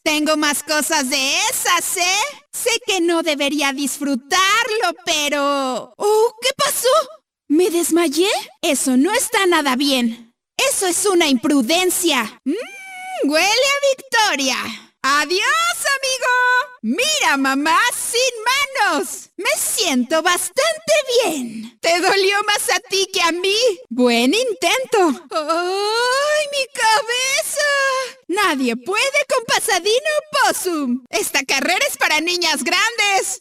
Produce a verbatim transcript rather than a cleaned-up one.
Tengo más cosas de esas, ¿eh? Sé que no debería disfrutarlo, pero... ¡Oh! ¿Qué pasó? ¿Me desmayé? Eso no está nada bien. Eso es una imprudencia. ¡Mmm! ¡Huele a victoria! ¡Adiós, amigo! ¡Mira, mamá! ¡Sin manos! Me siento bastante bien. ¿Te dolió más a ti que a mí? ¡Buen intento! ¡Ay, mi cabeza! Nadie puede con Pasadino Possum. Esta carrera es para niñas grandes.